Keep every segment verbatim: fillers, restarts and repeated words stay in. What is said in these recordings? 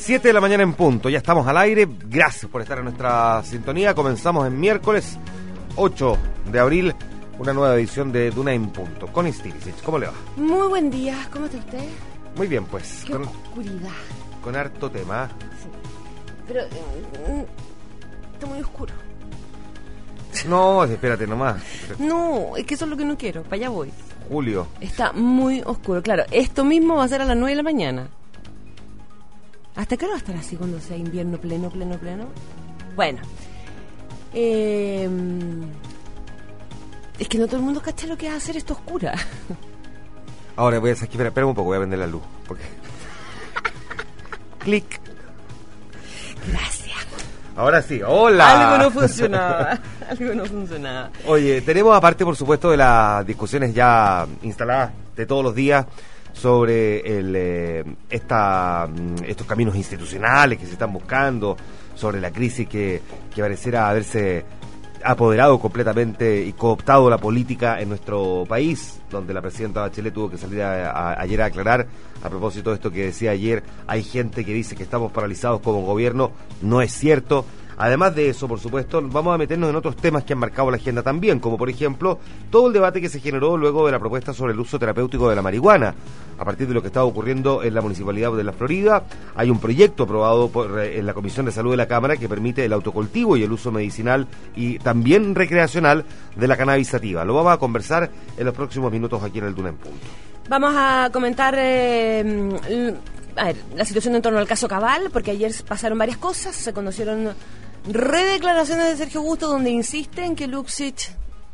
siete de la mañana en punto, ya estamos al aire. Gracias por estar en nuestra sintonía. Comenzamos en miércoles ocho de abril, una nueva edición de Duna en Punto con Stilicic. ¿Cómo le va? Muy buen día, ¿cómo está usted? Muy bien, pues. Qué con, oscuridad. Con harto tema. Sí. Pero eh, está muy oscuro. No, espérate nomás. No, es que eso es lo que no quiero, para allá voy. Julio. Está muy oscuro, claro. Esto mismo va a ser a las nueve de la mañana. ¿Hasta qué hora va a estar así cuando sea invierno pleno, pleno, pleno? Bueno. Eh, es que no todo el mundo cacha lo que va a hacer esto oscura. Ahora voy a hacer, espera, espera un poco, voy a vender la luz. Porque... Clic. Gracias. Ahora sí, hola. Algo no funcionaba. Algo no funcionaba. Oye, tenemos aparte, por supuesto, de las discusiones ya instaladas de todos los días sobre el, eh, esta, estos caminos institucionales que se están buscando, sobre la crisis que, que pareciera haberse apoderado completamente y cooptado la política en nuestro país, donde la presidenta Bachelet tuvo que salir a, a, ayer a aclarar a propósito de esto que decía ayer. Hay gente que dice que estamos paralizados como gobierno, no es cierto. Además de eso, por supuesto, vamos a meternos en otros temas que han marcado la agenda también, como por ejemplo, todo el debate que se generó luego de la propuesta sobre el uso terapéutico de la marihuana. A partir de lo que estaba ocurriendo en la Municipalidad de La Florida, hay un proyecto aprobado por, en la Comisión de Salud de la Cámara que permite el autocultivo y el uso medicinal y también recreacional de la cannabis sativa. Lo vamos a conversar en los próximos minutos aquí en el Duna en Punto. Vamos a comentar... Eh, a ver, la situación en torno al caso Cabal, porque ayer pasaron varias cosas, se conocieron redeclaraciones de Sergio Augusto donde insiste en que Luksic,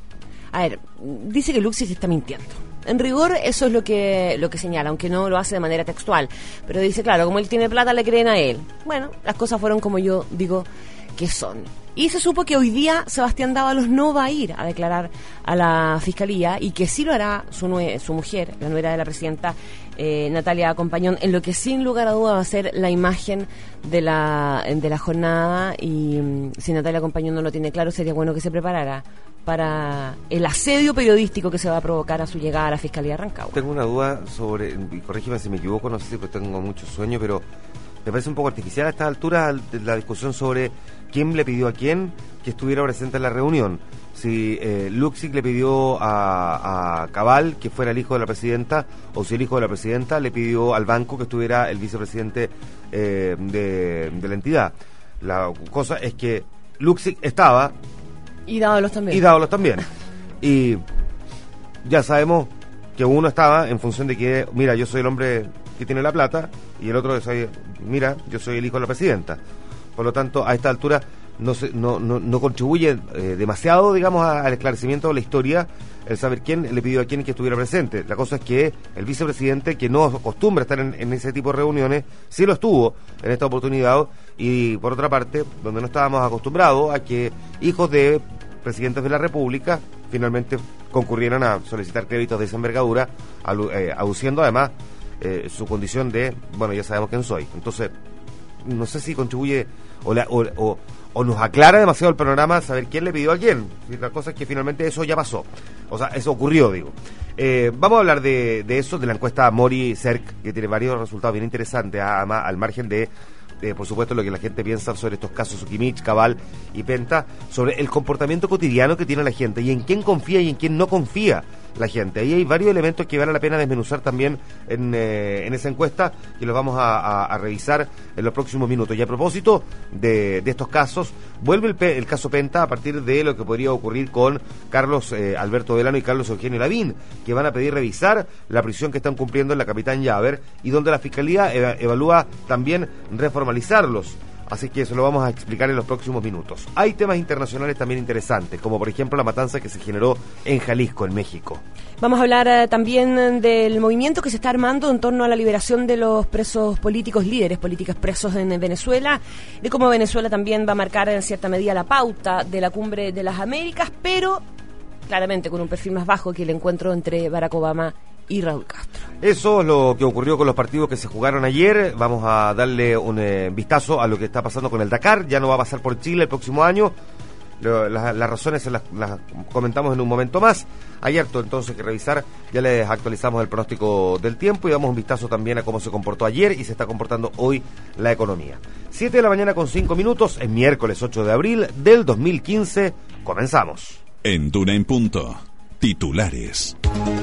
a ver, dice que Luksic está mintiendo. En rigor eso es lo que lo que señala, aunque no lo hace de manera textual, pero dice, claro, como él tiene plata le creen a él. Bueno, las cosas fueron como yo digo que son. Y se supo que hoy día Sebastián Dávalos no va a ir a declarar a la Fiscalía y que sí lo hará su, nue- su mujer, la nuera de la presidenta, eh, Natalia Compañón, en lo que sin lugar a duda va a ser la imagen de la, de la jornada. Y um, si Natalia Compañón no lo tiene claro, sería bueno que se preparara para el asedio periodístico que se va a provocar a su llegada a la Fiscalía de Rancagua. Tengo una duda sobre, y corrígeme si me equivoco, no sé si pues tengo mucho sueño, pero me parece un poco artificial a esta altura la discusión sobre quién le pidió a quién que estuviera presente en la reunión. Si eh, Luksic le pidió a, a Cabal que fuera el hijo de la presidenta, o si el hijo de la presidenta le pidió al banco que estuviera el vicepresidente eh, de, de la entidad. La cosa es que Luksic estaba... Y Dávalos también. Y Dávalos también. Y ya sabemos que uno estaba en función de que, mira, yo soy el hombre que tiene la plata, y el otro soy, mira, yo soy el hijo de la presidenta. Por lo tanto, a esta altura no se, no, no, no contribuye eh, demasiado, digamos, a, al esclarecimiento de la historia el saber quién le pidió a quién que estuviera presente. La cosa es que el vicepresidente, que no acostumbra estar en, en ese tipo de reuniones, sí lo estuvo en esta oportunidad, y por otra parte, donde no estábamos acostumbrados a que hijos de presidentes de la República finalmente concurrieran a solicitar créditos de esa envergadura, alu, eh, aduciendo además eh, su condición de, bueno, ya sabemos quién soy. Entonces, no sé si contribuye o, la, o, o, o nos aclara demasiado el panorama saber quién le pidió a quién. La cosa es que finalmente eso ya pasó, o sea, eso ocurrió, digo. Eh, vamos a hablar de, de eso, de la encuesta Mori-Cerc, que tiene varios resultados bien interesantes, además, al margen de Eh, por supuesto, lo que la gente piensa sobre estos casos Ukimich, Cabal y Penta, sobre el comportamiento cotidiano que tiene la gente y en quién confía y en quién no confía la gente. Ahí hay varios elementos que vale la pena desmenuzar también en, eh, en esa encuesta, que los vamos a, a, a revisar en los próximos minutos. Y a propósito de, de estos casos, vuelve el, el caso Penta a partir de lo que podría ocurrir con Carlos eh, Alberto Delano y Carlos Eugenio Lavín, que van a pedir revisar la prisión que están cumpliendo en la Capitán Llaver, y donde la Fiscalía eva- evalúa también reformalizarlos. Así que eso lo vamos a explicar en los próximos minutos. Hay temas internacionales también interesantes, como por ejemplo la matanza que se generó en Jalisco, en México. Vamos a hablar eh, también del movimiento que se está armando en torno a la liberación de los presos políticos, líderes políticos presos en Venezuela, de cómo Venezuela también va a marcar en cierta medida la pauta de la Cumbre de las Américas, pero claramente con un perfil más bajo que el encuentro entre Barack Obama y Raúl Castro. Eso es lo que ocurrió con los partidos que se jugaron ayer. Vamos a darle un eh, vistazo a lo que está pasando con el Dakar. Ya no va a pasar por Chile el próximo año. Lo, las, las razones las, las comentamos en un momento más. Hay harto entonces que revisar. Ya les actualizamos el pronóstico del tiempo y damos un vistazo también a cómo se comportó ayer y se está comportando hoy la economía. siete de la mañana con cinco minutos, es miércoles ocho de abril del dos mil quince. Comenzamos. En Duna en Punto, titulares.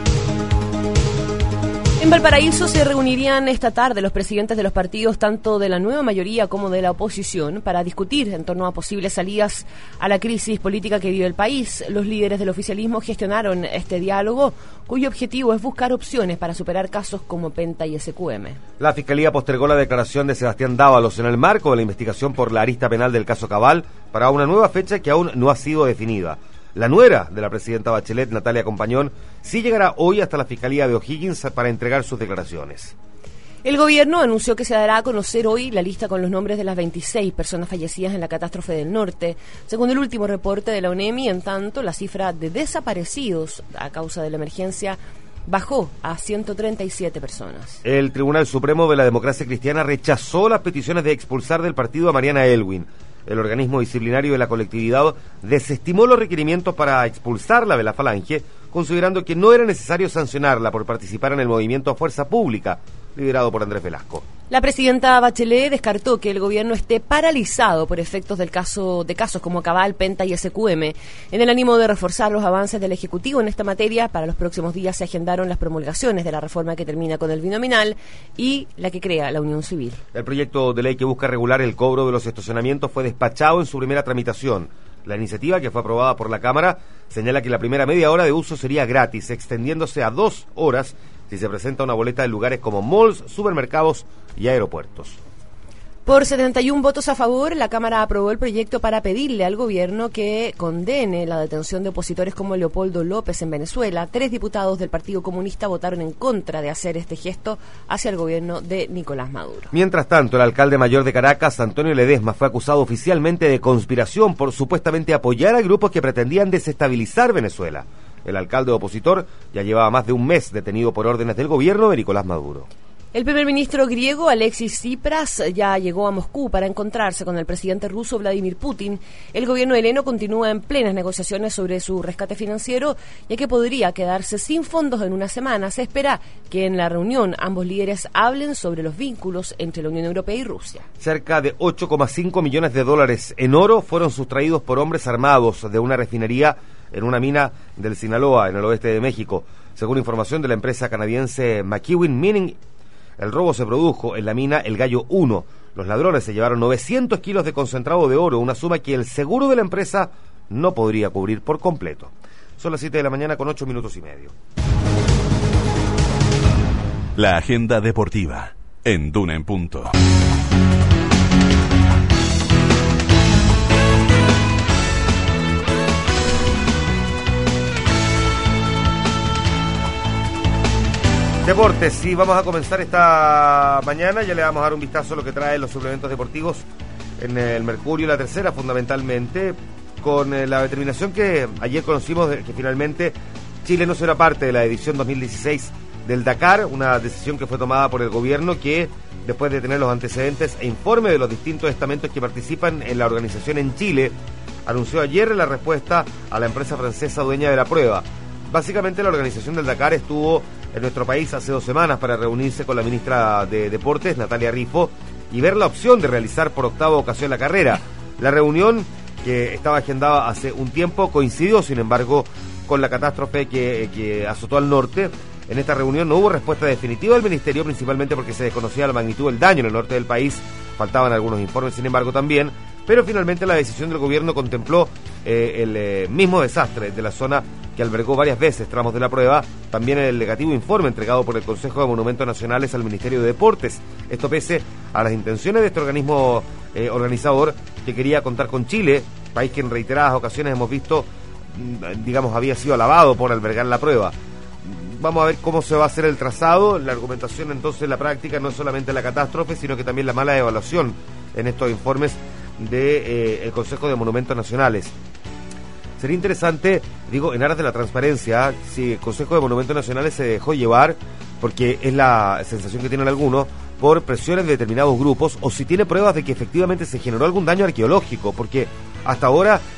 En Valparaíso se reunirían esta tarde los presidentes de los partidos, tanto de la nueva mayoría como de la oposición, para discutir en torno a posibles salidas a la crisis política que vive el país. Los líderes del oficialismo gestionaron este diálogo, cuyo objetivo es buscar opciones para superar casos como Penta y S Q M. La Fiscalía postergó la declaración de Sebastián Dávalos en el marco de la investigación por la arista penal del caso Cabal para una nueva fecha que aún no ha sido definida. La nuera de la presidenta Bachelet, Natalia Compañón, sí llegará hoy hasta la Fiscalía de O'Higgins para entregar sus declaraciones. El gobierno anunció que se dará a conocer hoy la lista con los nombres de las veintiséis personas fallecidas en la catástrofe del norte. Según el último reporte de la UNEMI, en tanto, la cifra de desaparecidos a causa de la emergencia bajó a ciento treinta y siete personas. El Tribunal Supremo de la Democracia Cristiana rechazó las peticiones de expulsar del partido a Mariana Elwin. El organismo disciplinario de la colectividad desestimó los requerimientos para expulsarla de la Falange, considerando que no era necesario sancionarla por participar en el movimiento Fuerza Pública, liderado por Andrés Velasco. La presidenta Bachelet descartó que el gobierno esté paralizado por efectos del caso de casos como Cabal, Penta y S Q M. En el ánimo de reforzar los avances del Ejecutivo en esta materia, para los próximos días se agendaron las promulgaciones de la reforma que termina con el binominal y la que crea la Unión Civil. El proyecto de ley que busca regular el cobro de los estacionamientos fue despachado en su primera tramitación. La iniciativa, que fue aprobada por la Cámara, señala que la primera media hora de uso sería gratis, extendiéndose a dos horas si se presenta una boleta de lugares como malls, supermercados y aeropuertos. Por setenta y un votos a favor, la Cámara aprobó el proyecto para pedirle al gobierno que condene la detención de opositores como Leopoldo López en Venezuela. Tres diputados del Partido Comunista votaron en contra de hacer este gesto hacia el gobierno de Nicolás Maduro. Mientras tanto, el alcalde mayor de Caracas, Antonio Ledesma, fue acusado oficialmente de conspiración por supuestamente apoyar a grupos que pretendían desestabilizar Venezuela. El alcalde opositor ya llevaba más de un mes detenido por órdenes del gobierno de Nicolás Maduro. El primer ministro griego, Alexis Tsipras, ya llegó a Moscú para encontrarse con el presidente ruso, Vladimir Putin. El gobierno heleno continúa en plenas negociaciones sobre su rescate financiero, ya que podría quedarse sin fondos en una semana. Se espera que en la reunión ambos líderes hablen sobre los vínculos entre la Unión Europea y Rusia. Cerca de ocho coma cinco millones de dólares en oro fueron sustraídos por hombres armados de una refinería en una mina del Sinaloa, en el oeste de México. Según información de la empresa canadiense McEwen Mining, el robo se produjo en la mina El Gallo uno. Los ladrones se llevaron novecientos kilos de concentrado de oro, una suma que el seguro de la empresa no podría cubrir por completo. Son las siete de la mañana con ocho minutos y medio. La agenda deportiva en Duna en Punto. Deportes, sí, vamos a comenzar esta mañana, ya le vamos a dar un vistazo a lo que traen los suplementos deportivos en el Mercurio, la tercera fundamentalmente, con eh, la determinación que ayer conocimos de que finalmente Chile no será parte de la edición dos mil dieciséis del Dakar, una decisión que fue tomada por el gobierno que, después de tener los antecedentes e informe de los distintos estamentos que participan en la organización en Chile, anunció ayer la respuesta a la empresa francesa dueña de la prueba. Básicamente la organización del Dakar estuvo en nuestro país hace dos semanas para reunirse con la ministra de Deportes, Natalia Rifo, y ver la opción de realizar por octava ocasión la carrera. La reunión, que estaba agendada hace un tiempo, coincidió, sin embargo, con la catástrofe que, que azotó al norte. En esta reunión no hubo respuesta definitiva del ministerio, principalmente porque se desconocía la magnitud del daño en el norte del país. Faltaban algunos informes, sin embargo, también. Pero finalmente la decisión del gobierno contempló eh, el eh, mismo desastre de la zona que albergó varias veces tramos de la prueba, también el negativo informe entregado por el Consejo de Monumentos Nacionales al Ministerio de Deportes. Esto pese a las intenciones de este organismo eh, organizador que quería contar con Chile, país que en reiteradas ocasiones hemos visto, digamos, había sido alabado por albergar la prueba. Vamos a ver cómo se va a hacer el trazado. La argumentación entonces en la práctica no es solamente la catástrofe, sino que también la mala evaluación en estos informes del de, eh, Consejo de Monumentos Nacionales. Sería interesante, digo, en aras de la transparencia, si el Consejo de Monumentos Nacionales se dejó llevar, porque es la sensación que tienen algunos, por presiones de determinados grupos, o si tiene pruebas de que efectivamente se generó algún daño arqueológico, porque hasta ahora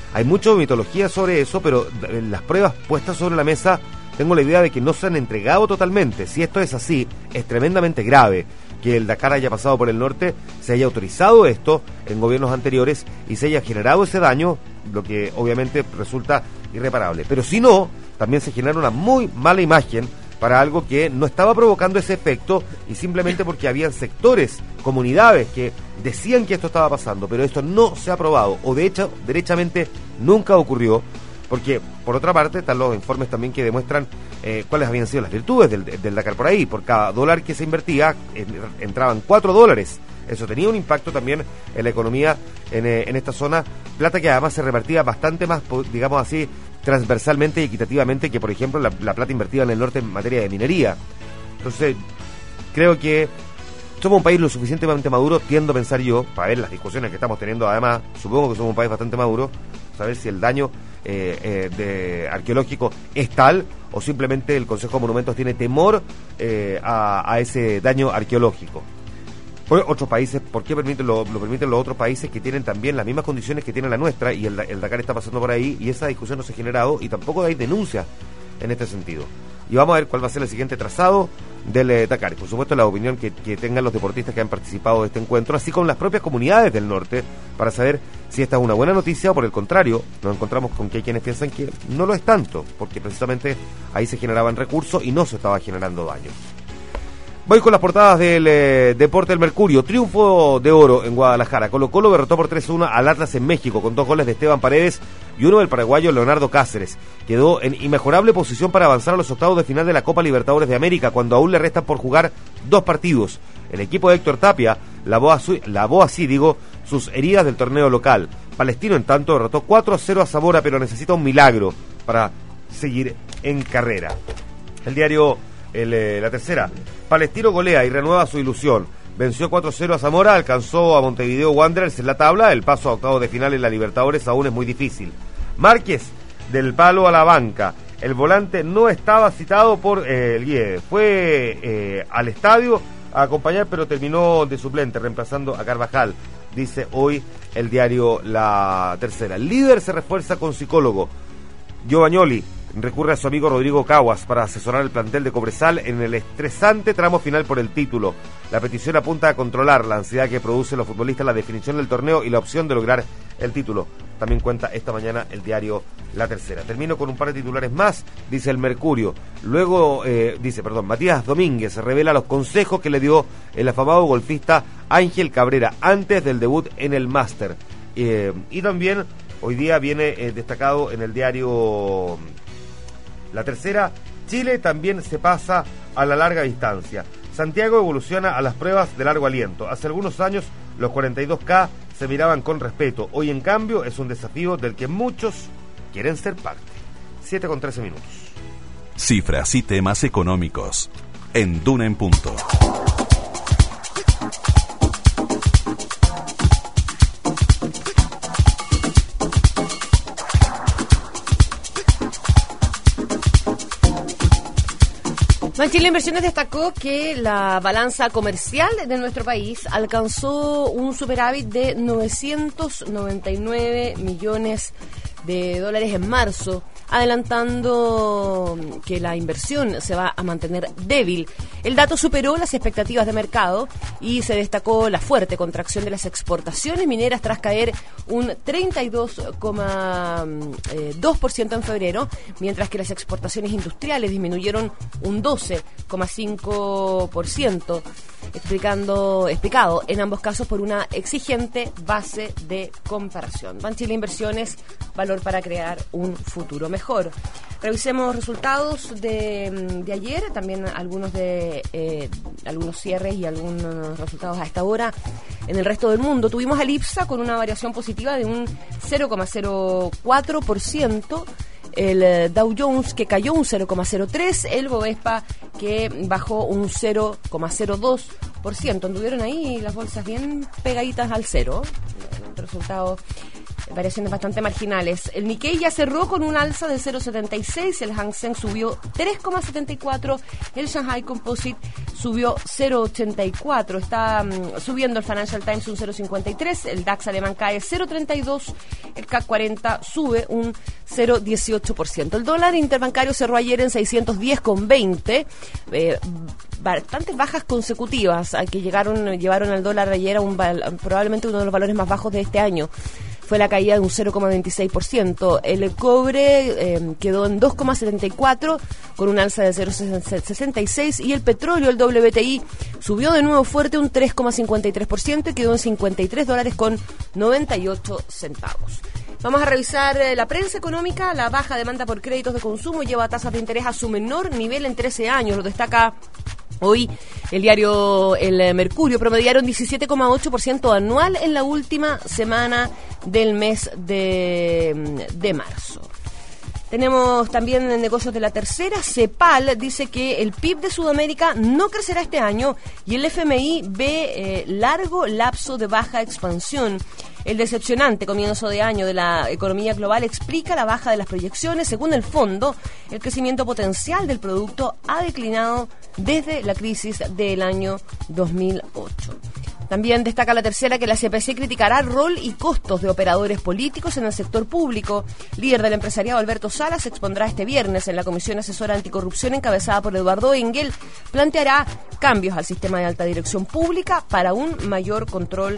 Hay mucha mitología sobre eso, pero las pruebas puestas sobre la mesa, tengo la idea de que no se han entregado totalmente. Si esto es así, es tremendamente grave que el Dakar haya pasado por el norte, se haya autorizado esto en gobiernos anteriores y se haya generado ese daño, lo que obviamente resulta irreparable. Pero si no, también se genera una muy mala imagen para algo que no estaba provocando ese efecto y simplemente porque habían sectores, comunidades que decían que esto estaba pasando, pero esto no se ha probado o de hecho, derechamente nunca ocurrió, porque por otra parte están los informes también que demuestran eh, cuáles habían sido las virtudes del, del Dakar por ahí. Por cada dólar que se invertía en, entraban cuatro dólares. Eso tenía un impacto también en la economía en, eh, en esta zona, plata que además se repartía bastante más, digamos así, transversalmente y equitativamente que, por ejemplo, la, la plata invertida en el norte en materia de minería. Entonces, creo que somos un país lo suficientemente maduro, tiendo a pensar yo, para ver las discusiones que estamos teniendo, además, supongo que somos un país bastante maduro, saber si el daño eh, eh, de arqueológico es tal o simplemente el Consejo de Monumentos tiene temor eh, a, a ese daño arqueológico. Por otros países, ¿por qué permiten lo, lo permiten los otros países que tienen también las mismas condiciones que tiene la nuestra? Y el, el Dakar está pasando por ahí y esa discusión no se ha generado y tampoco hay denuncias en este sentido. Y vamos a ver cuál va a ser el siguiente trazado del eh, Dakar. Por supuesto, la opinión que, que tengan los deportistas que han participado de este encuentro, así como las propias comunidades del norte, para saber si esta es una buena noticia o por el contrario, nos encontramos con que hay quienes piensan que no lo es tanto, porque precisamente ahí se generaban recursos y no se estaba generando daño. Voy con las portadas del eh, Deporte del Mercurio. Triunfo de oro en Guadalajara. Colo-Colo derrotó por tres a uno al Atlas en México con dos goles de Esteban Paredes y uno del paraguayo Leonardo Cáceres. Quedó en inmejorable posición para avanzar a los octavos de final de la Copa Libertadores de América cuando aún le restan por jugar dos partidos. El equipo de Héctor Tapia lavó, a su, lavó así, digo, sus heridas del torneo local. Palestino, en tanto, derrotó cuatro a cero a Zamora, pero necesita un milagro para seguir en carrera. El diario el, eh, La Tercera. Palestino golea y renueva su ilusión. Venció cuatro a cero a Zamora, alcanzó a Montevideo Wanderers en la tabla. El paso a octavos de final en la Libertadores aún es muy difícil. Márquez, del palo a la banca. El volante no estaba citado por eh, el Guille. Fue eh, al estadio a acompañar, pero terminó de suplente, reemplazando a Carvajal. Dice hoy el diario La Tercera. El líder se refuerza con psicólogo. Giovagnoli recurre a su amigo Rodrigo Caguas para asesorar el plantel de Cobresal en el estresante tramo final por el título. La petición apunta a controlar la ansiedad que produce en los futbolistas la definición del torneo y la opción de lograr el título. También cuenta esta mañana el diario La Tercera. Termino con un par de titulares más, dice el Mercurio. Luego, eh, dice, perdón, Matías Domínguez revela los consejos que le dio el afamado golfista Ángel Cabrera antes del debut en el Máster. Eh, y también hoy día viene eh, destacado en el diario La Tercera, Chile también se pasa a la larga distancia. Santiago evoluciona a las pruebas de largo aliento. Hace algunos años los cuarenta y dos K se miraban con respeto. Hoy, en cambio, es un desafío del que muchos quieren ser parte. siete con trece minutos. Cifras y temas económicos en Duna en Punto. Banchile Inversiones destacó que la balanza comercial de nuestro país alcanzó un superávit de novecientos noventa y nueve millones de dólares en marzo, adelantando que la inversión se va a mantener débil. El dato superó las expectativas de mercado y se destacó la fuerte contracción de las exportaciones mineras tras caer un treinta y dos coma dos por ciento en febrero, mientras que las exportaciones industriales disminuyeron un doce coma cinco por ciento, explicando, explicado en ambos casos por una exigente base de comparación. Banchile Inversiones, valor para crear un futuro mejor. Revisemos resultados de, de ayer, también algunos de eh, algunos cierres y algunos resultados a esta hora en el resto del mundo. Tuvimos al IPSA con una variación positiva de un cero coma cero cuatro por ciento, el Dow Jones que cayó un cero coma cero tres por ciento, el Bovespa que bajó un cero coma cero dos por ciento. Anduvieron ahí las bolsas bien pegaditas al cero. Resultados variaciones bastante marginales. El Nikkei ya cerró con un alza de cero coma setenta y seis, el Hang Seng subió tres coma setenta y cuatro, el Shanghai Composite subió cero coma ochenta y cuatro, está um, subiendo el Financial Times un cero coma cincuenta y tres, el DAX alemán cae cero coma treinta y dos, el C A C cuarenta sube un cero coma dieciocho por ciento. El dólar interbancario cerró ayer en seiscientos diez coma veinte, eh, bastantes bajas consecutivas que llegaron llevaron al dólar ayer a un, probablemente uno de los valores más bajos de este año. Fue la caída de un cero coma veintiséis por ciento. El cobre eh, quedó en dos coma setenta y cuatro con un alza de cero coma sesenta y seis y el petróleo, el W T I, subió de nuevo fuerte un tres coma cincuenta y tres por ciento y quedó en cincuenta y tres dólares con noventa y ocho centavos. Vamos a revisar eh, la prensa económica. La baja demanda por créditos de consumo lleva a tasas de interés a su menor nivel en trece años. Lo destaca hoy el diario El Mercurio. Promediaron diecisiete coma ocho por ciento anual en la última semana del mes de, de marzo. Tenemos también negocios de la tercera. CEPAL dice que el P I B de Sudamérica no crecerá este año y el F M I ve eh, largo lapso de baja expansión. El decepcionante comienzo de año de la economía global explica la baja de las proyecciones. Según el fondo, el crecimiento potencial del producto ha declinado desde la crisis del año dos mil ocho. También destaca la tercera que la C P C criticará rol y costos de operadores políticos en el sector público. Líder del empresariado Alberto Salas expondrá este viernes en la Comisión Asesora Anticorrupción encabezada por Eduardo Engel. Planteará cambios al sistema de alta dirección pública para un mayor control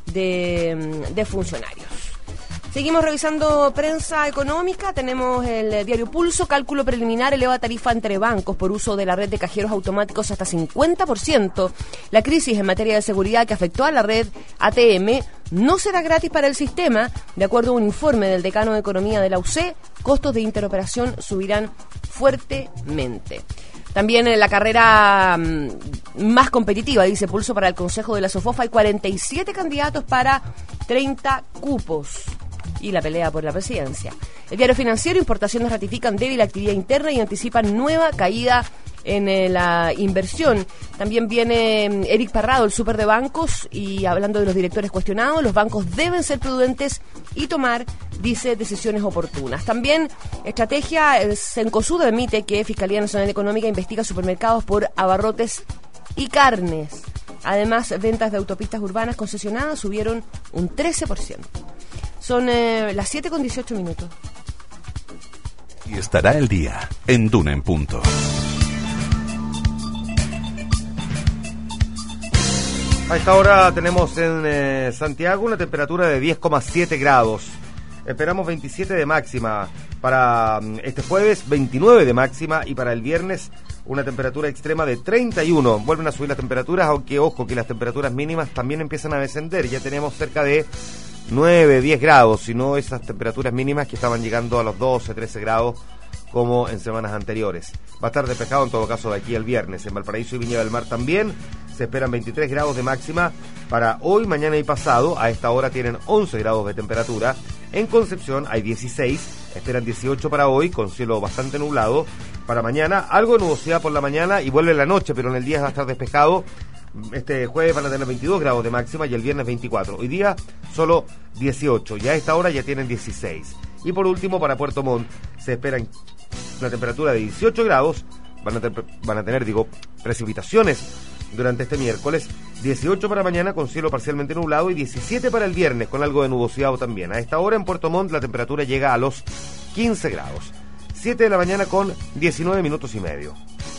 de, de funcionarios. Seguimos revisando prensa económica. Tenemos el diario Pulso. Cálculo preliminar eleva tarifa entre bancos por uso de la red de cajeros automáticos hasta cincuenta por ciento. La crisis en materia de seguridad que afectó a la red A T M no será gratis para el sistema. De acuerdo a un informe del decano de Economía de la U C, costos de interoperación subirán fuertemente. También en la carrera um, más competitiva, dice Pulso, para el Consejo de la SOFOF hay cuarenta y siete candidatos para treinta cupos. Y la pelea por la presidencia. El diario Financiero, importaciones ratifican débil actividad interna y anticipan nueva caída en eh, la inversión. También viene eh, Eric Parrado, el súper de bancos, y hablando de los directores cuestionados, los bancos deben ser prudentes y tomar, dice, decisiones oportunas. También estrategia, el Cencosud admite que Fiscalía Nacional Económica investiga supermercados por abarrotes y carnes. Además, ventas de autopistas urbanas concesionadas subieron un trece por ciento. Son eh, las siete con dieciocho minutos. Y estará el día en Duna en Punto. A esta hora tenemos en eh, Santiago una temperatura de diez coma siete grados. Esperamos veintisiete de máxima para um, este jueves, veintinueve de máxima, y para el viernes una temperatura extrema de treinta y uno. Vuelven a subir las temperaturas, aunque ojo que las temperaturas mínimas también empiezan a descender. Ya tenemos cerca de nueve, diez grados, sino esas temperaturas mínimas que estaban llegando a los doce, trece grados como en semanas anteriores. Va a estar despejado en todo caso de aquí al viernes. En Valparaíso y Viña del Mar también se esperan veintitrés grados de máxima para hoy, mañana y pasado. A esta hora tienen once grados de temperatura. En Concepción hay dieciséis, esperan dieciocho para hoy, con cielo bastante nublado. Para mañana, algo de nubosidad por la mañana y vuelve la noche, pero en el día va a estar despejado. Este jueves van a tener veintidós grados de máxima y el viernes veinticuatro. Hoy día solo dieciocho, y a esta hora ya tienen dieciséis. Y por último, para Puerto Montt se esperan una temperatura de dieciocho grados. Van a, te- van a tener, digo, precipitaciones durante este miércoles. dieciocho para mañana con cielo parcialmente nublado y diecisiete para el viernes con algo de nubosidad también. A esta hora en Puerto Montt la temperatura llega a los quince grados. siete de la mañana con diecinueve minutos y medio.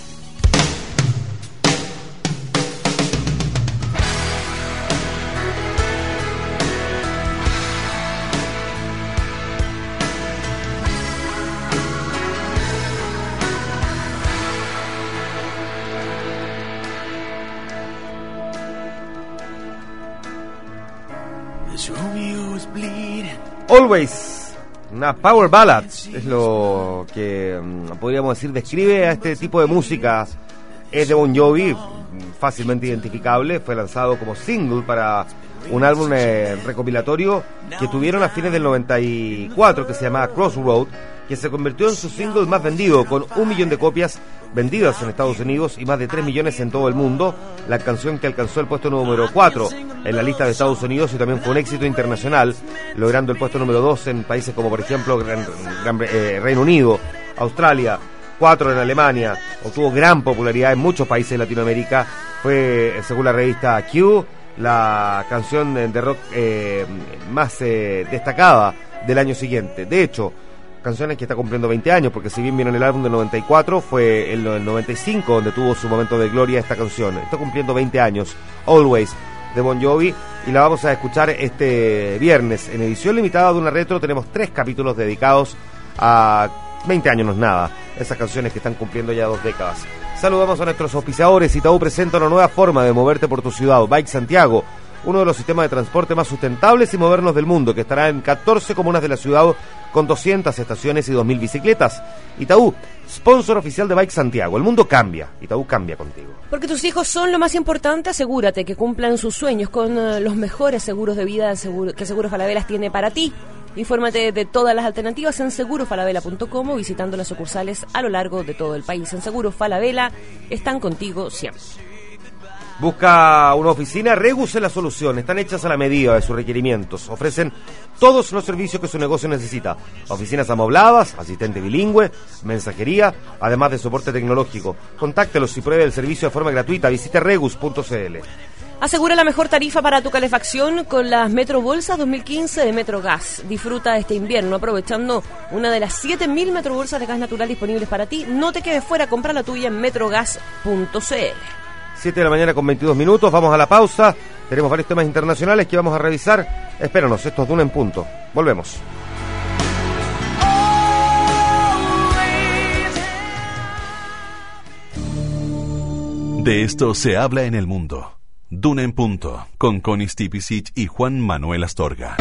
Always, una power ballad, es lo que um, podríamos decir, describe a este tipo de música. Es de Bon Jovi, fácilmente identificable, fue lanzado como single para un álbum eh, recopilatorio que tuvieron a fines del noventa y cuatro, que se llamaba Crossroad, que se convirtió en su single más vendido, con un millón de copias vendidas en Estados Unidos y más de tres millones en todo el mundo. La canción que alcanzó el puesto número cuatro en la lista de Estados Unidos y también fue un éxito internacional, logrando el puesto número dos en países como por ejemplo Gran, Gran, eh, Reino Unido, Australia, cuatro en Alemania. Obtuvo gran popularidad en muchos países de Latinoamérica. Fue, según la revista Q, la canción de rock eh, más eh, destacada del año siguiente. De hecho, canciones que está cumpliendo veinte años, porque si bien vino en el álbum del noventa y cuatro, fue en el noventa y cinco donde tuvo su momento de gloria esta canción. Está cumpliendo veinte años, Always, de Bon Jovi, y la vamos a escuchar este viernes. En edición limitada de una retro tenemos tres capítulos dedicados a veinte años, no es nada, esas canciones que están cumpliendo ya dos décadas. Saludamos a nuestros auspiciadores. Itaú presenta una nueva forma de moverte por tu ciudad, Bike Santiago, uno de los sistemas de transporte más sustentables y modernos del mundo, que estará en catorce comunas de la ciudad con doscientas estaciones y dos mil bicicletas. Itaú, sponsor oficial de Bike Santiago. El mundo cambia, Itaú cambia contigo. Porque tus hijos son lo más importante, asegúrate que cumplan sus sueños con uh, los mejores seguros de vida seguro, que Seguros Falabella tiene para ti. Infórmate de todas las alternativas en seguro falabella punto com o visitando las sucursales a lo largo de todo el país. En Seguros Falabella están contigo siempre. Busca una oficina, Regus es la solución. Están hechas a la medida de sus requerimientos. Ofrecen todos los servicios que su negocio necesita. Oficinas amobladas, asistente bilingüe, mensajería, además de soporte tecnológico. Contáctelos y pruebe el servicio de forma gratuita. Visite regus punto c l. Asegura la mejor tarifa para tu calefacción con las Metro Bolsas dos mil quince de Metrogas. Disfruta este invierno aprovechando una de las siete mil Metro Bolsas de gas natural disponibles para ti. No te quedes fuera, compra la tuya en metrogas punto c l. siete de la mañana con veintidós minutos, vamos a la pausa. Tenemos varios temas internacionales que vamos a revisar. Espéranos, esto es Duna en punto. Volvemos. De esto se habla en el mundo. Duna en punto, con Connie Stipicic y Juan Manuel Astorga.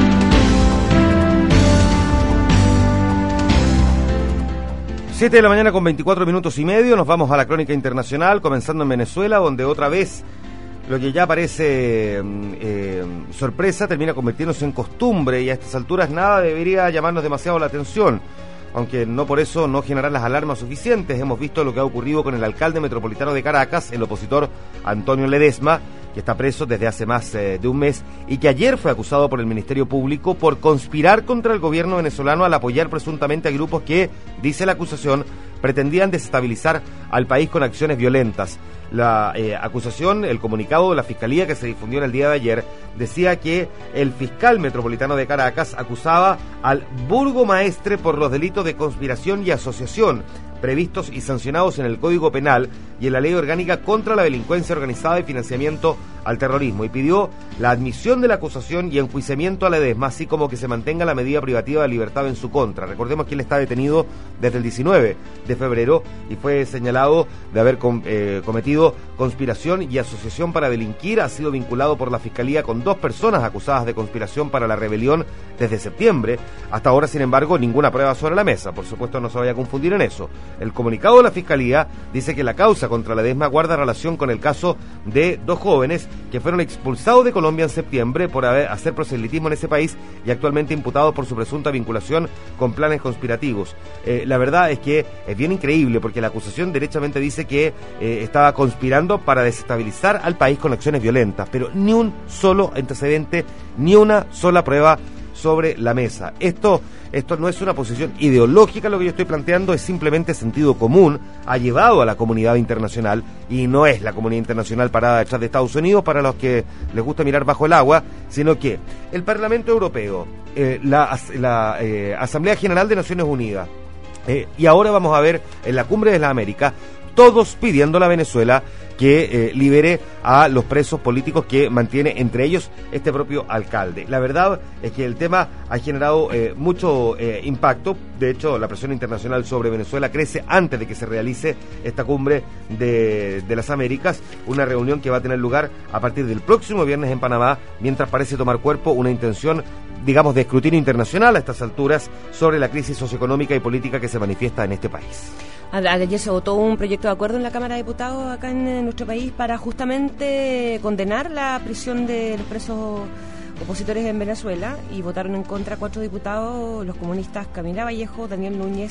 siete de la mañana con veinticuatro minutos y medio, nos vamos a la crónica internacional, comenzando en Venezuela, donde otra vez lo que ya parece eh, sorpresa termina convirtiéndose en costumbre, y a estas alturas nada debería llamarnos demasiado la atención, aunque no por eso no generar las alarmas suficientes. Hemos visto lo que ha ocurrido con el alcalde metropolitano de Caracas, el opositor Antonio Ledesma, que está preso desde hace más eh, de un mes y que ayer fue acusado por el Ministerio Público por conspirar contra el gobierno venezolano al apoyar presuntamente a grupos que, dice la acusación, pretendían desestabilizar al país con acciones violentas. La eh, acusación, el comunicado de la Fiscalía que se difundió en el día de ayer, decía que el fiscal metropolitano de Caracas acusaba al burgomaestre por los delitos de conspiración y asociación previstos y sancionados en el Código Penal y en la Ley Orgánica contra la Delincuencia Organizada y Financiamiento al Terrorismo, y pidió la admisión de la acusación y enjuiciamiento a Ledesma, así como que se mantenga la medida privativa de libertad en su contra. Recordemos que él está detenido desde el diecinueve de febrero y fue señalado de haber com- eh, cometido conspiración y asociación para delinquir. Ha sido vinculado por la Fiscalía con dos personas acusadas de conspiración para la rebelión desde septiembre. Hasta ahora, sin embargo, ninguna prueba sobre la mesa. Por supuesto, no se vaya a confundir en eso. El comunicado de la Fiscalía dice que la causa contra Ledesma guarda relación con el caso de dos jóvenes que fueron expulsados de Colombia en septiembre por haber, hacer proselitismo en ese país y actualmente imputados por su presunta vinculación con planes conspirativos. Eh, la verdad es que es bien increíble, porque la acusación derechamente dice que eh, estaba conspirando para desestabilizar al país con acciones violentas, pero ni un solo antecedente, ni una sola prueba sobre la mesa. Esto, esto no es una posición ideológica, lo que yo estoy planteando es simplemente sentido común, ha llevado a la comunidad internacional, y no es la comunidad internacional parada detrás de Estados Unidos para los que les gusta mirar bajo el agua, sino que el Parlamento Europeo, eh, la, la eh, Asamblea General de Naciones Unidas, eh, y ahora vamos a ver en la Cumbre de las Américas, todos pidiéndole a Venezuela que eh, libere a los presos políticos que mantiene, entre ellos este propio alcalde. La verdad es que el tema ha generado eh, mucho eh, impacto. De hecho, la presión internacional sobre Venezuela crece antes de que se realice esta cumbre de, de las Américas, una reunión que va a tener lugar a partir del próximo viernes en Panamá, mientras parece tomar cuerpo una intención, digamos, de escrutinio internacional a estas alturas sobre la crisis socioeconómica y política que se manifiesta en este país. Ayer se votó un proyecto de acuerdo en la Cámara de Diputados acá en nuestro país para justamente condenar la prisión de los presos opositores en Venezuela, y votaron en contra cuatro diputados, los comunistas Camila Vallejo, Daniel Núñez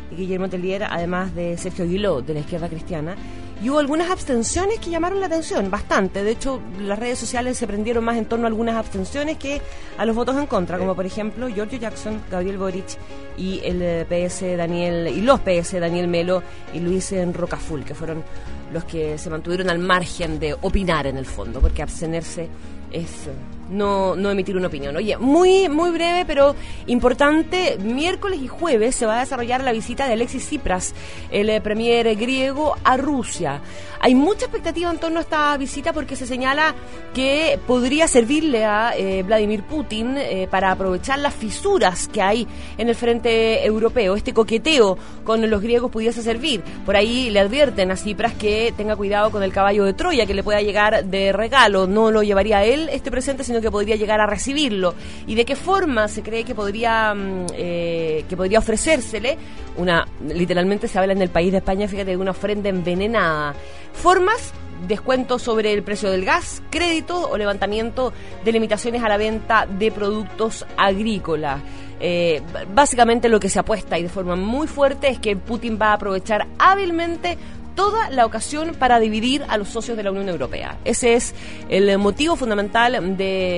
y Guillermo Tellier, además de Sergio Guiló, de la izquierda cristiana. Y hubo algunas abstenciones que llamaron la atención, bastante. De hecho, las redes sociales se prendieron más en torno a algunas abstenciones que a los votos en contra, como por ejemplo Giorgio Jackson, Gabriel Boric y el P S Daniel y los P S Daniel Melo y Luis Rocaful, que fueron los que se mantuvieron al margen de opinar en el fondo, porque abstenerse es no, no emitir una opinión. Oye, muy muy breve pero importante, miércoles y jueves se va a desarrollar la visita de Alexis Tsipras, el eh, premier griego, a Rusia. Hay mucha expectativa en torno a esta visita porque se señala que podría servirle a eh, Vladimir Putin eh, para aprovechar las fisuras que hay en el frente europeo. Este coqueteo con los griegos pudiese servir. Por ahí le advierten a Tsipras que tenga cuidado con el caballo de Troya que le pueda llegar de regalo. No lo llevaría él este presente, sino que podría llegar a recibirlo. ¿Y de qué forma se cree que podría eh, que podría ofrecérsele? Una, literalmente se habla en el país de España, fíjate, de una ofrenda envenenada. Formas: descuento sobre el precio del gas, crédito o levantamiento de limitaciones a la venta de productos agrícolas. Eh, básicamente lo que se apuesta y de forma muy fuerte es que Putin va a aprovechar hábilmente toda la ocasión para dividir a los socios de la Unión Europea. Ese es el motivo fundamental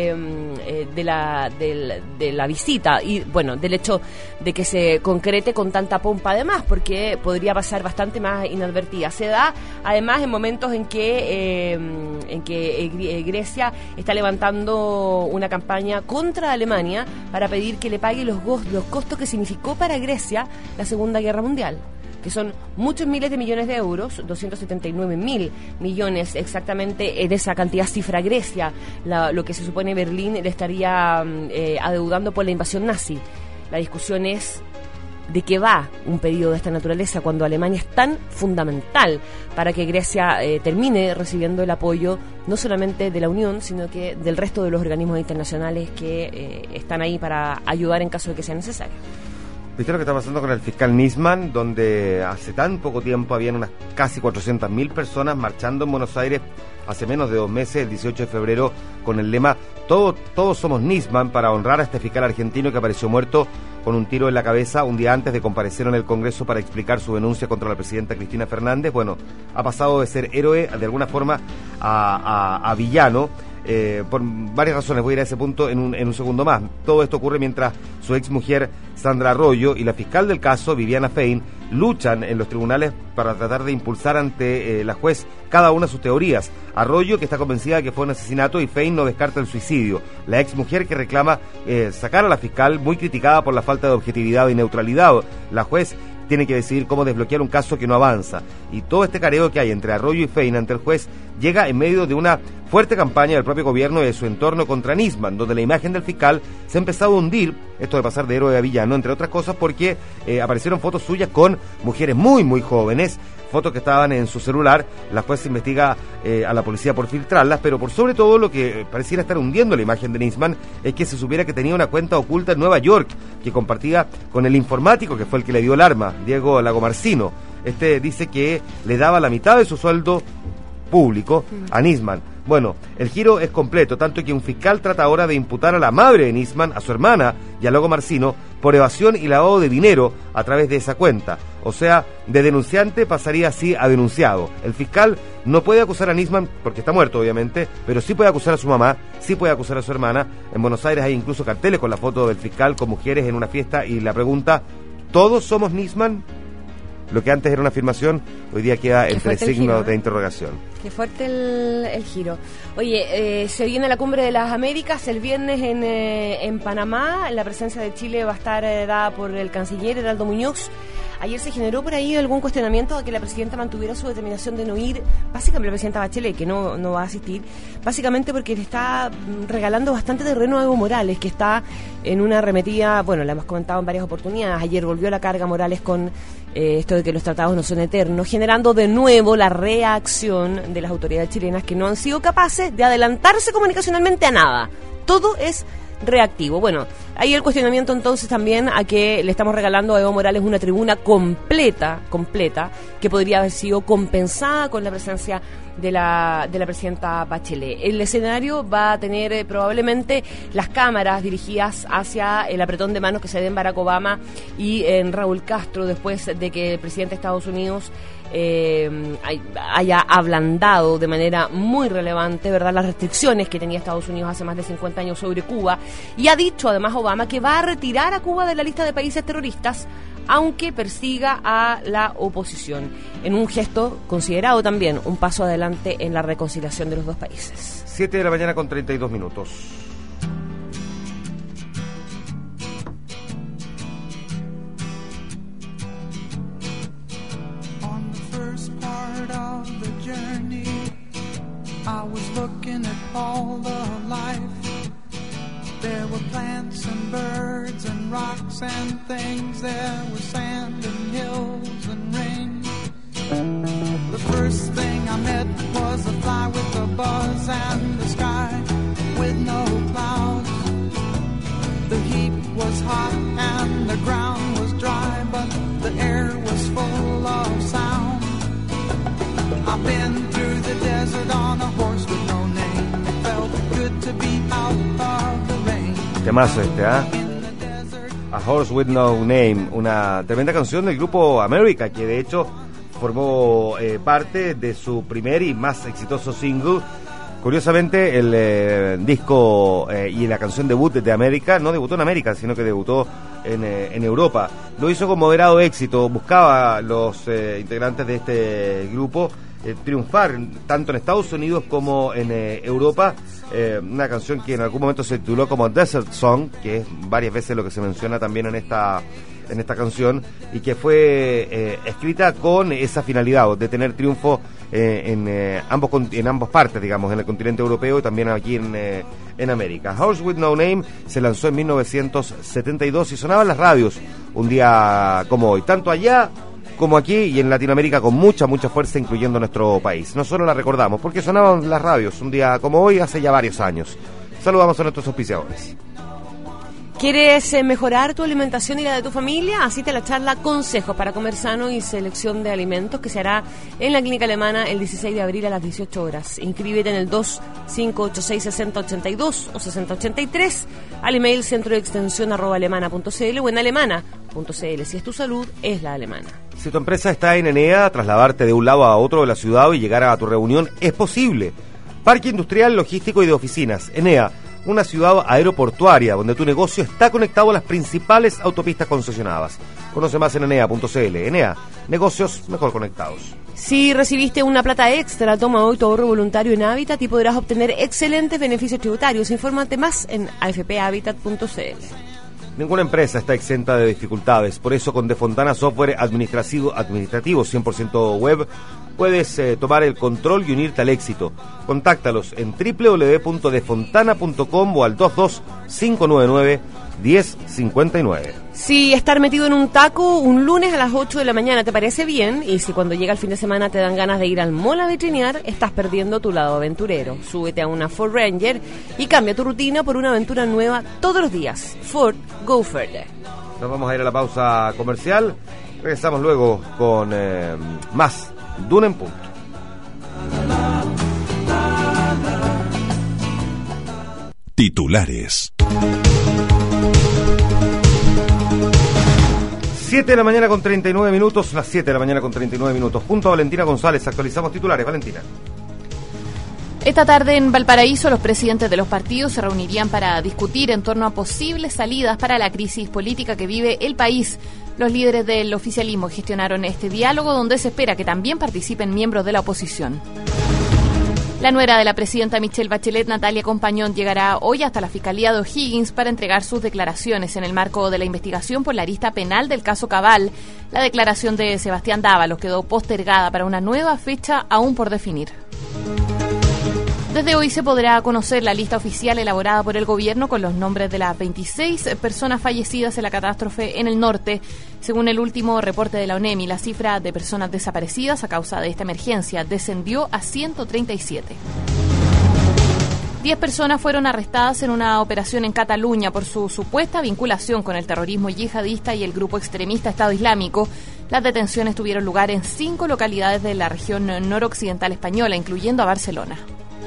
de, de, la, de, de la visita y, bueno, del hecho de que se concrete con tanta pompa además, porque podría pasar bastante más inadvertida. Se da además en momentos en que, eh, en que Grecia está levantando una campaña contra Alemania para pedir que le pague los, los costos que significó para Grecia la Segunda Guerra Mundial, que son muchos miles de millones de euros, doscientos setenta y nueve mil millones exactamente de esa cantidad cifra Grecia, la, lo que se supone Berlín le estaría eh, adeudando por la invasión nazi. La discusión es de qué va un pedido de esta naturaleza cuando Alemania es tan fundamental para que Grecia eh, termine recibiendo el apoyo no solamente de la Unión, sino que del resto de los organismos internacionales que eh, están ahí para ayudar en caso de que sea necesario. ¿Viste lo que está pasando con el fiscal Nisman, donde hace tan poco tiempo habían unas casi cuatrocientas mil personas marchando en Buenos Aires hace menos de dos meses, el dieciocho de febrero, con el lema Todo, todos somos Nisman, para honrar a este fiscal argentino que apareció muerto con un tiro en la cabeza un día antes de comparecer en el Congreso para explicar su denuncia contra la presidenta Cristina Fernández? Bueno, ha pasado de ser héroe de alguna forma a, a, a villano. Eh, por varias razones, voy a ir a ese punto en un, en un segundo más. Todo esto ocurre mientras su ex mujer Sandra Arroyo y la fiscal del caso, Viviana Fein, luchan en los tribunales para tratar de impulsar ante eh, la juez cada una de sus teorías. Arroyo, que está convencida de que fue un asesinato, y Fein no descarta el suicidio. La ex mujer, que reclama eh, sacar a la fiscal, muy criticada por la falta de objetividad y neutralidad. La juez tiene que decidir cómo desbloquear un caso que no avanza. Y todo este careo que hay entre Arroyo y Fein ante el juez llega en medio de una fuerte campaña del propio gobierno y de su entorno contra Nisman, donde la imagen del fiscal se ha empezado a hundir, esto de pasar de héroe a villano, entre otras cosas porque eh, aparecieron fotos suyas con mujeres muy, muy jóvenes, fotos que estaban en su celular. La juez investiga eh, a la policía por filtrarlas, pero por sobre todo lo que pareciera estar hundiendo la imagen de Nisman es que se supiera que tenía una cuenta oculta en Nueva York que compartía con el informático que fue el que le dio el arma, Diego Lagomarsino. Este dice que le daba la mitad de su sueldo público a Nisman. Bueno, el giro es completo, tanto que un fiscal trata ahora de imputar a la madre de Nisman, a su hermana y a Lagomarsino por evasión y lavado de dinero a través de esa cuenta. O sea, de denunciante pasaría así a denunciado. El fiscal no puede acusar a Nisman porque está muerto, obviamente, pero sí puede acusar a su mamá, sí puede acusar a su hermana. En Buenos Aires hay incluso carteles con la foto del fiscal con mujeres en una fiesta y la pregunta, ¿todos somos Nisman? Lo que antes era una afirmación, hoy día queda entre signos giro, ¿eh? de interrogación. Qué fuerte el, el giro. Oye, eh, se viene la Cumbre de las Américas el viernes en, eh, en Panamá. La presencia de Chile va a estar eh, dada por el canciller Heraldo Muñoz. Ayer se generó por ahí algún cuestionamiento de que la presidenta mantuviera su determinación de no ir, básicamente la presidenta Bachelet, que no, no va a asistir, básicamente porque le está regalando bastante terreno a Evo Morales, que está en una arremetida, bueno, la hemos comentado en varias oportunidades. Ayer volvió la carga Morales con eh, esto de que los tratados no son eternos, generando de nuevo la reacción de las autoridades chilenas, que no han sido capaces de adelantarse comunicacionalmente a nada. Todo es reactivo. Bueno, Ahí el cuestionamiento entonces también a que le estamos regalando a Evo Morales una tribuna completa, completa, que podría haber sido compensada con la presencia de la de la presidenta Bachelet. El escenario va a tener eh, probablemente las cámaras dirigidas hacia el apretón de manos que se den Barack Obama y en Raúl Castro después de que el presidente de Estados Unidos eh, haya ablandado de manera muy relevante, ¿verdad?, las restricciones que tenía Estados Unidos hace más de cincuenta años sobre Cuba, y ha dicho además Obama que va a retirar a Cuba de la lista de países terroristas aunque persiga a la oposición, en un gesto considerado también un paso adelante en la reconciliación de los dos países. siete de la mañana con treinta y dos minutos. On the first part of the journey, I was looking at all the life. There were plants and birds and rocks and things. There was sand and hills and rain. The first thing I met was a fly with a buzz and the sky with no clouds. The heat was hot and the ground was dry, but the air was full of sound. I've been through the desert on a horse with no name. It felt good to be out of the rain. Temazo este, ¿ah? ¿eh? A Horse with No Name, una tremenda canción del grupo America, que de hecho formó eh, parte de su primer y más exitoso single. Curiosamente, el eh, disco eh, y la canción debut de América no debutó en América, sino que debutó en, eh, en Europa. Lo hizo con moderado éxito, buscaba los eh, integrantes de este grupo eh, triunfar tanto en Estados Unidos como en eh, Europa. Eh, una canción que en algún momento se tituló como Desert Song, que es varias veces lo que se menciona también en esta en esta canción, y que fue eh, escrita con esa finalidad de tener triunfo eh, en eh, ambos en ambas partes, digamos, en el continente europeo y también aquí en, eh, en América. Horse with No Name se lanzó en mil novecientos setenta y dos y sonaba en las radios un día como hoy, tanto allá como aquí y en Latinoamérica, con mucha, mucha fuerza, incluyendo nuestro país. No solo la recordamos, porque sonaban las radios un día como hoy, hace ya varios años. Saludamos a nuestros auspiciadores. ¿Quieres eh, mejorar tu alimentación y la de tu familia? Asiste a la charla Consejos para comer sano y selección de alimentos, que se hará en la Clínica Alemana el dieciséis de abril a las dieciocho horas. Inscríbete en el dos cinco ocho seis, seis cero ocho dos o seis cero ocho tres al email centro de extensión arroba alemana punto cl o en alemana punto cl. Si es tu salud, es la alemana. Si tu empresa está en Enea, trasladarte de un lado a otro de la ciudad y llegar a tu reunión es posible. Parque Industrial, Logístico y de Oficinas. Enea, una ciudad aeroportuaria donde tu negocio está conectado a las principales autopistas concesionadas. Conoce más en enea punto cl. Enea, negocios mejor conectados. Si recibiste una plata extra, toma hoy tu ahorro voluntario en Habitat y podrás obtener excelentes beneficios tributarios. Infórmate más en a f p habitat punto cl. Ninguna empresa está exenta de dificultades, por eso con Defontana Software Administrativo, administrativo cien por ciento web puedes eh, tomar el control y unirte al éxito. Contáctalos en doble u doble u doble u punto defontana punto com o al dos dos cinco nueve nueve, uno cero cinco nueve. Si estar metido en un taco un lunes a las ocho de la mañana te parece bien, y si cuando llega el fin de semana te dan ganas de ir al mall a vitrinear, estás perdiendo tu lado aventurero. Súbete a una Ford Ranger y cambia tu rutina por una aventura nueva todos los días. Ford, go further. Nos vamos a ir a la pausa comercial. Regresamos luego con eh, más Duna en Punto. Titulares. siete de la mañana con treinta y nueve minutos, las siete de la mañana con treinta y nueve minutos. Junto a Valentina González actualizamos titulares. Valentina. Esta tarde en Valparaíso los presidentes de los partidos se reunirían para discutir en torno a posibles salidas para la crisis política que vive el país. Los líderes del oficialismo gestionaron este diálogo donde se espera que también participen miembros de la oposición. La nuera de la presidenta Michelle Bachelet, Natalia Compañón, llegará hoy hasta la Fiscalía de O'Higgins para entregar sus declaraciones en el marco de la investigación por la arista penal del caso Cabal. La declaración de Sebastián Dávalos quedó postergada para una nueva fecha aún por definir. Desde hoy se podrá conocer la lista oficial elaborada por el gobierno con los nombres de las veintiséis personas fallecidas en la catástrofe en el norte. Según el último reporte de la ONEMI, la cifra de personas desaparecidas a causa de esta emergencia descendió a ciento treinta y siete. Diez personas fueron arrestadas en una operación en Cataluña por su supuesta vinculación con el terrorismo yihadista y el grupo extremista Estado Islámico. Las detenciones tuvieron lugar en cinco localidades de la región noroccidental española, incluyendo a Barcelona.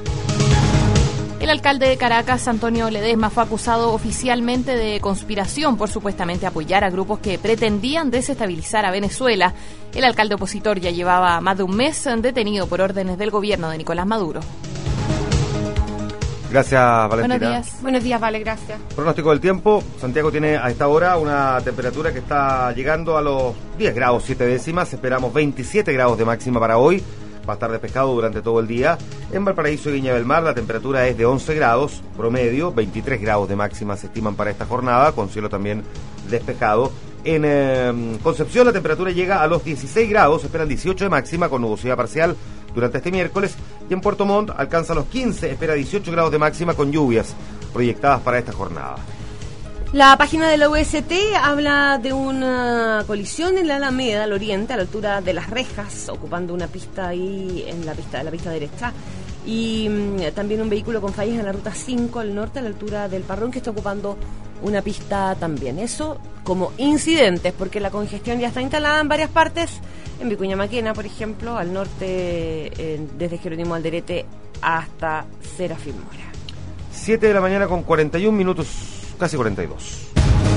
El alcalde de Caracas, Antonio Ledesma, fue acusado oficialmente de conspiración por supuestamente apoyar a grupos que pretendían desestabilizar a Venezuela. El alcalde opositor ya llevaba más de un mes detenido por órdenes del gobierno de Nicolás Maduro. Gracias, Valentina. Buenos días. Buenos días, Vale, gracias. Pronóstico del tiempo. Santiago tiene a esta hora una temperatura que está llegando a los diez grados siete décimas. Esperamos veintisiete grados de máxima para hoy. Va a estar despejado durante todo el día. En Valparaíso y Viña del Mar la temperatura es de once grados promedio, veintitrés grados de máxima se estiman para esta jornada, con cielo también despejado. En eh, Concepción la temperatura llega a los dieciséis grados, se esperan dieciocho de máxima con nubosidad parcial durante este miércoles. Y en Puerto Montt alcanza los quince, espera dieciocho grados de máxima con lluvias proyectadas para esta jornada. La página de la U S T habla de una colisión en la Alameda, al oriente, a la altura de Las Rejas, ocupando una pista ahí en la pista, la pista derecha. Y mmm, también un vehículo con fallas en la ruta cinco al norte, a la altura del Parrón, que está ocupando una pista también. Eso como incidentes, porque la congestión ya está instalada en varias partes. En Vicuña Maquena, por ejemplo, al norte, eh, desde Jerónimo Alderete hasta Serafín Mora. siete de la mañana con cuarenta y un minutos. Casi cuarenta y dos.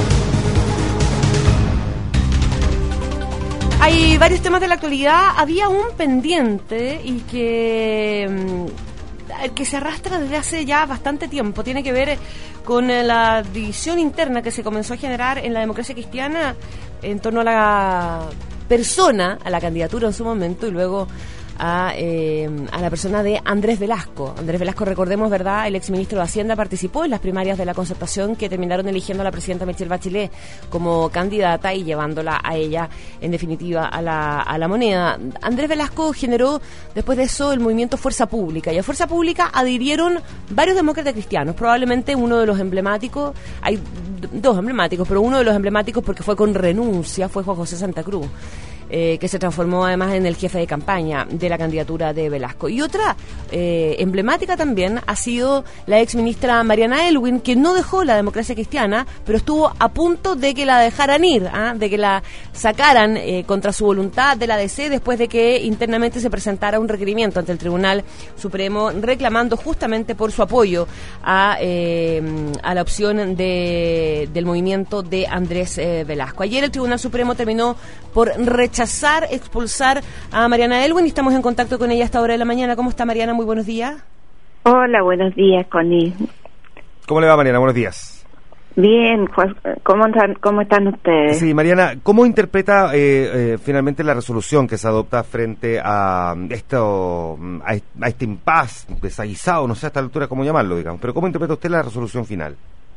Hay varios temas de la actualidad. Había un pendiente y que, el que se arrastra desde hace ya bastante tiempo. Tiene que ver con la división interna que se comenzó a generar en la democracia cristiana en torno a la persona, a la candidatura en su momento y luego A, eh, a la persona de Andrés Velasco. Andrés Velasco, recordemos, ¿verdad? El exministro de Hacienda participó en las primarias de la Concertación que terminaron eligiendo a la presidenta Michelle Bachelet como candidata y llevándola a ella, en definitiva, a la, a la moneda. Andrés Velasco generó, después de eso, el movimiento Fuerza Pública. Y a Fuerza Pública adhirieron varios demócratas cristianos. Probablemente uno de los emblemáticos, hay dos emblemáticos, pero uno de los emblemáticos porque fue con renuncia, fue Juan José Santa Cruz. Eh, que se transformó además en el jefe de campaña de la candidatura de Velasco. Y otra eh, emblemática también ha sido la ex ministra Mariana Elwin, que no dejó la democracia cristiana, pero estuvo a punto de que la dejaran ir, ¿ah? de que la sacaran eh, contra su voluntad de la D C después de que internamente se presentara un requerimiento ante el Tribunal Supremo reclamando justamente por su apoyo a, eh, a la opción de, del movimiento de Andrés eh, Velasco. Ayer el Tribunal Supremo terminó por rechazar expulsar a Mariana Elwin y estamos en contacto con ella a esta hora de la mañana. ¿Cómo está, Mariana? Muy buenos días. Hola, buenos días, Connie. ¿Cómo le va, Mariana? Buenos días. Bien, ¿cómo están, cómo están ustedes? Sí, Mariana, ¿cómo interpreta eh, eh, finalmente la resolución que se adopta frente a esto, a, a este impas desaguisado, no sé a esta altura cómo llamarlo, digamos, pero ¿cómo interpreta usted la resolución final?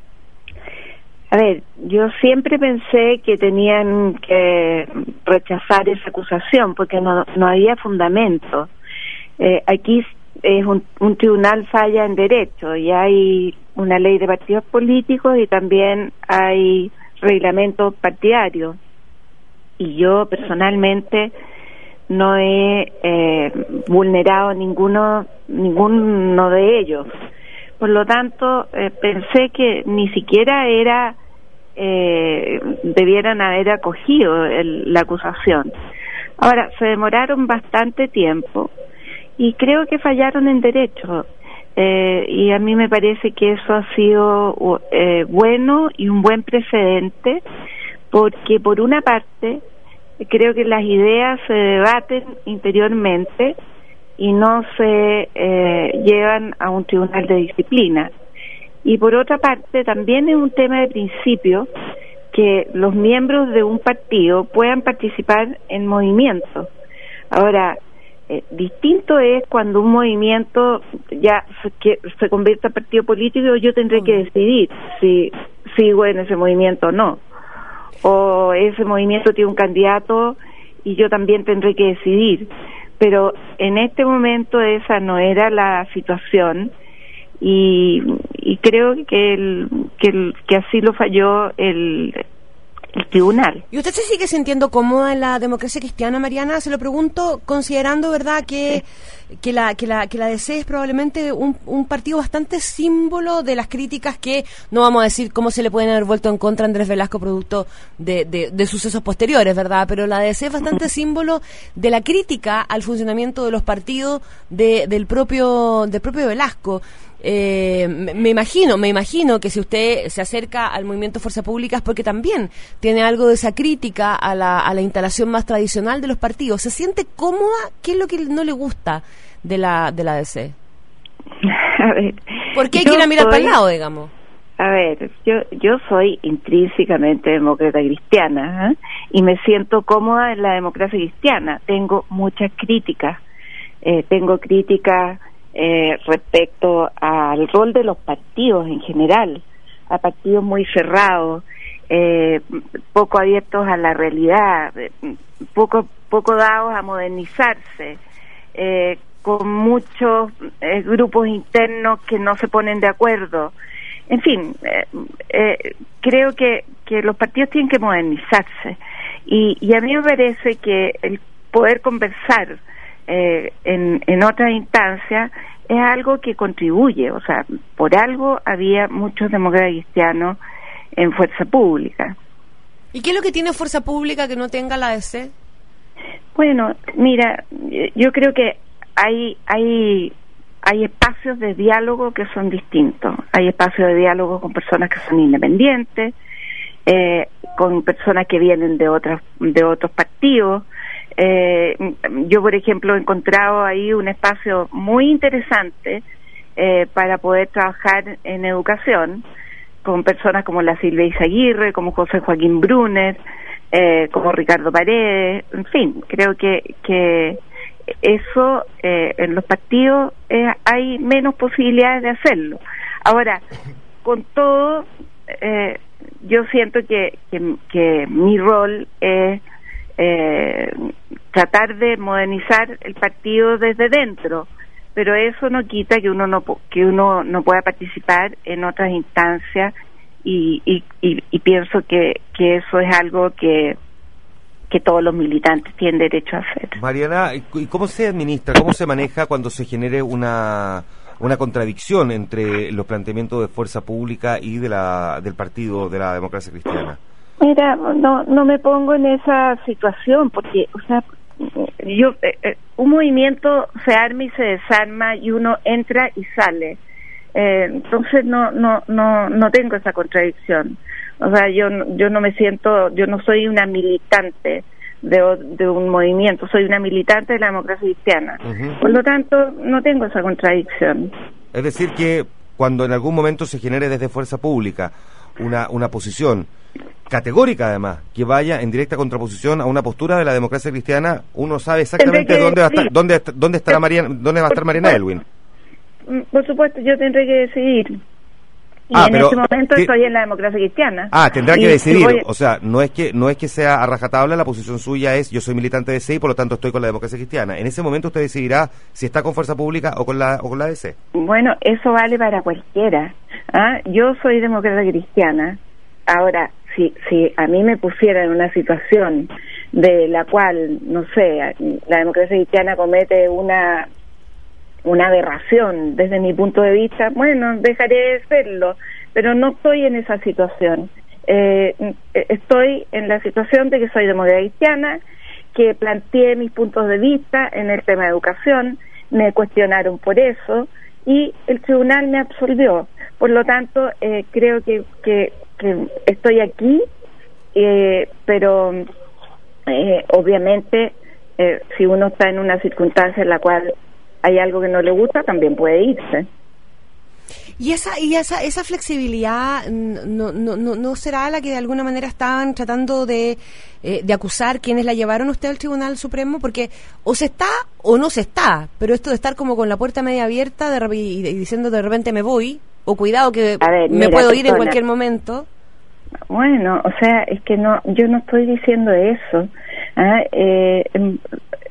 A ver, yo siempre pensé que tenían que rechazar esa acusación porque no, no había fundamento. Eh, aquí es un, un tribunal falla en derecho y hay una ley de partidos políticos y también hay reglamentos partidarios. Y yo personalmente no he eh, vulnerado ninguno, ninguno de ellos. Por lo tanto, eh, pensé que ni siquiera era eh, debieran haber acogido el, la acusación. Ahora, se demoraron bastante tiempo y creo que fallaron en derecho. Eh, y a mí me parece que eso ha sido eh, bueno y un buen precedente, porque por una parte creo que las ideas se debaten interiormente y no se eh, llevan a un tribunal de disciplina. Y por otra parte también es un tema de principio que los miembros de un partido puedan participar en movimientos. Ahora, eh, distinto es cuando un movimiento ya se, que, se convierte en partido político, yo tendré que decidir si sigo en ese movimiento o no. O ese movimiento tiene un candidato y yo también tendré que decidir. Pero en este momento esa no era la situación y, y creo que, el, que, el, que así lo falló el, el tribunal. ¿Y usted se sigue sintiendo cómoda en la democracia cristiana, Mariana? Se lo pregunto considerando, ¿verdad?, que, sí. que, la, que, la, que la D C es probablemente un, un partido bastante símbolo de las críticas que, no vamos a decir cómo se le pueden haber vuelto en contra a Andrés Velasco producto de, de, de sucesos posteriores, ¿verdad? Pero la D C es bastante símbolo de la crítica al funcionamiento de los partidos de, del propio del propio Velasco. Eh, me imagino, me imagino que si usted se acerca al movimiento Fuerza Pública es porque también tiene algo de esa crítica a la, a la instalación más tradicional de los partidos. ¿Se siente cómoda? ¿Qué es lo que no le gusta de la de la D C? A ver, ¿por qué hay que ir a mirar soy, para el lado, digamos? A ver, yo yo soy intrínsecamente demócrata cristiana, ¿eh? Y me siento cómoda en la democracia cristiana. Tengo muchas críticas, eh, tengo críticas Eh, respecto al rol de los partidos en general, a partidos muy cerrados, eh, poco abiertos a la realidad, poco poco dados a modernizarse, eh, con muchos eh, grupos internos que no se ponen de acuerdo. En fin, eh, eh, creo que, que los partidos tienen que modernizarse y, y a mí me parece que el poder conversar Eh, en, en otras instancias es algo que contribuye, o sea, por algo había muchos demócratas cristianos en Fuerza Pública. ¿Y qué es lo que tiene Fuerza Pública que no tenga la D C? Bueno, mira, yo creo que hay hay hay espacios de diálogo que son distintos, hay espacios de diálogo con personas que son independientes, eh, con personas que vienen de otras de otros partidos. Eh, yo, por ejemplo, he encontrado ahí un espacio muy interesante eh, para poder trabajar en educación con personas como la Silvia Izaguirre, como José Joaquín Brunner, eh, como Ricardo Paredes, en fin, creo que que eso eh, en los partidos eh, hay menos posibilidades de hacerlo. Ahora, con todo, eh, yo siento que, que, que mi rol es Eh, tratar de modernizar el partido desde dentro, pero eso no quita que uno no que uno no pueda participar en otras instancias y, y, y, y pienso que, que eso es algo que que todos los militantes tienen derecho a hacer. Mariana, ¿y cómo se administra, cómo se maneja cuando se genere una una contradicción entre los planteamientos de Fuerza Pública y de la del partido de la Democracia Cristiana? Mira, no no me pongo en esa situación porque, o sea, yo eh, un movimiento se arma y se desarma y uno entra y sale. Eh, entonces no no no no tengo esa contradicción. O sea, yo yo no me siento, yo no soy una militante de de un movimiento, soy una militante de la democracia cristiana. Uh-huh. Por lo tanto, no tengo esa contradicción. Es decir que cuando en algún momento se genere desde Fuerza Pública una una posición categórica, además, que vaya en directa contraposición a una postura de la democracia cristiana, uno sabe exactamente que, dónde va a estar, sí. dónde dónde estará Mariana, dónde va a estar Mariana Elwin. Por supuesto, yo tendré que decidir. Y ah, en pero, este momento ¿qué? estoy en la democracia cristiana. Ah, tendrá que y, decidir. Y voy... O sea, no es que no es que sea a rajatabla, la posición suya es yo soy militante de D C y por lo tanto estoy con la democracia cristiana. En ese momento usted decidirá si está con Fuerza Pública o con la o con la D C. Bueno, eso vale para cualquiera. ¿Ah? Yo soy demócrata cristiana. Ahora, si si a mí me pusieran en una situación de la cual, no sé, la democracia cristiana comete una una aberración desde mi punto de vista, bueno, dejaré de serlo, pero no estoy en esa situación. Eh, estoy en la situación de que soy demócrata cristiana, que planteé mis puntos de vista en el tema de educación, me cuestionaron por eso y el tribunal me absolvió. Por lo tanto, eh, creo que, que, que estoy aquí, eh, pero eh, obviamente eh, si uno está en una circunstancia en la cual hay algo que no le gusta, también puede irse. Y esa y esa esa flexibilidad no no no no será la que de alguna manera estaban tratando de eh, de acusar quienes la llevaron usted al Tribunal Supremo, porque o se está o no se está, pero esto de estar como con la puerta media abierta de, y, y diciendo de repente me voy o cuidado que ver, me mira, puedo persona. ir en cualquier momento. Bueno, o sea, es que no, yo no estoy diciendo eso. ¿Ah? Eh,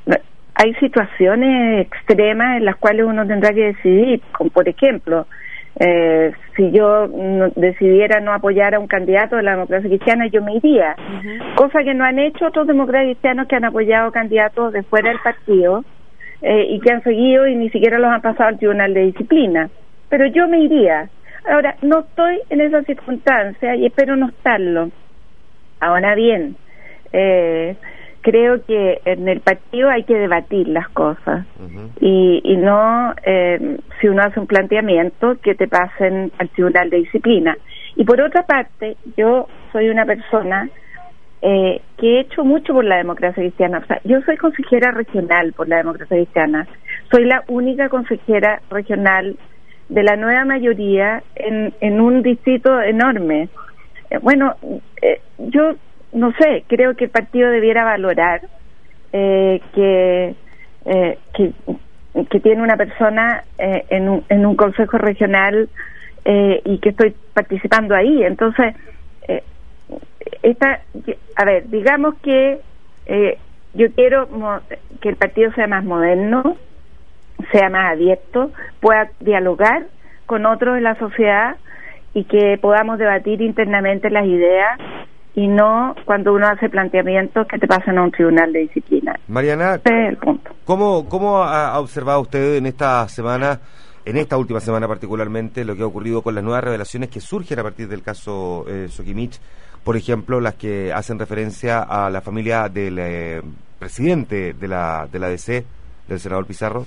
hay situaciones extremas en las cuales uno tendrá que decidir, como por ejemplo, Eh, si yo no, decidiera no apoyar a un candidato de la democracia cristiana, yo me iría. Uh-huh. Cosa que no han hecho otros demócratas cristianos que han apoyado candidatos de fuera del partido eh, y que han seguido y ni siquiera los han pasado al Tribunal de Disciplina. Pero yo me iría. Ahora, no estoy en esa circunstancia y espero no estarlo. Ahora bien, eh, creo que en el partido hay que debatir las cosas uh-huh. y, y no, eh, si uno hace un planteamiento, que te pasen al Tribunal de Disciplina. Y por otra parte, yo soy una persona eh, que he hecho mucho por la democracia cristiana. O sea, yo soy consejera regional por la democracia cristiana. Soy la única consejera regional de la nueva mayoría en, en un distrito enorme. Eh, bueno, eh, yo no sé, creo que el partido debiera valorar eh, que, eh, que que tiene una persona eh, en, un, en un consejo regional eh, y que estoy participando ahí. Entonces, eh, esta, a ver, digamos que eh, yo quiero mo- que el partido sea más moderno, sea más abierto, pueda dialogar con otros de la sociedad y que podamos debatir internamente las ideas y no cuando uno hace planteamientos que te pasan a un tribunal de disciplina. Mariana, ese es el punto. ¿Cómo, cómo ha observado usted en esta semana, en esta última semana particularmente, lo que ha ocurrido con las nuevas revelaciones que surgen a partir del caso eh, Soquimich? Por ejemplo, las que hacen referencia a la familia del eh, presidente de la, de la D C, del senador Pizarro.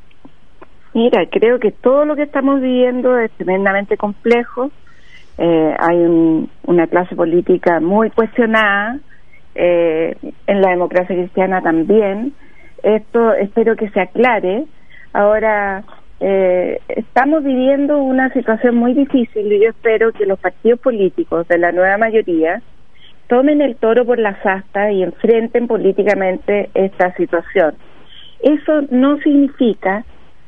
Mira, creo que todo lo que estamos viviendo es tremendamente complejo. Eh, hay un, una clase política muy cuestionada, eh, en la democracia cristiana también. Esto espero que se aclare. Ahora, eh, estamos viviendo una situación muy difícil y yo espero que los partidos políticos de la nueva mayoría tomen el toro por las astas y enfrenten políticamente esta situación. Eso no significa